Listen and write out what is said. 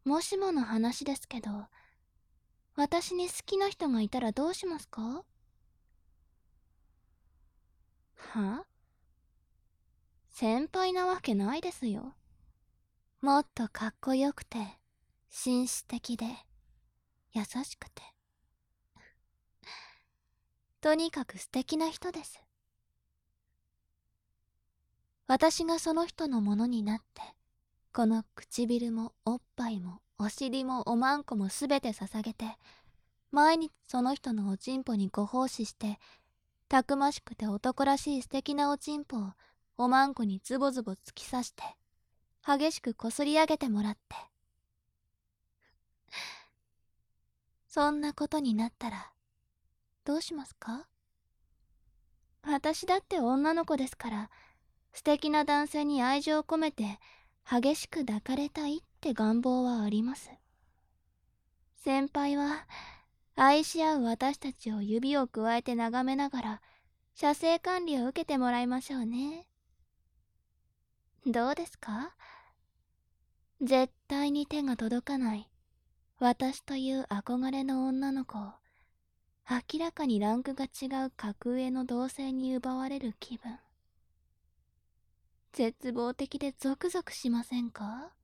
もしもの話ですけど、私に好きな人がいたらどうしますか？は？先輩なわけないですよ。もっとかっこよくて、紳士的で、優しくて。とにかく素敵な人です。私がその人のものになって、この唇もおっぱいもお尻もおまんこもすべて捧げて、毎日その人のおちんぽにご奉仕して、たくましくて男らしい素敵なおちんぽをおまんこにズボズボ突き刺して、激しくこすり上げてもらって。そんなことになったら、どうしますか？私だって女の子ですから、素敵な男性に愛情を込めて、激しく抱かれたいって願望はあります。先輩は、愛し合う私たちを指をくわえて眺めながら、射精管理を受けてもらいましょうね。どうですか？絶対に手が届かない、私という憧れの女の子を、明らかにランクが違う格上の同性に奪われる気分。絶望的でゾクゾクしませんか？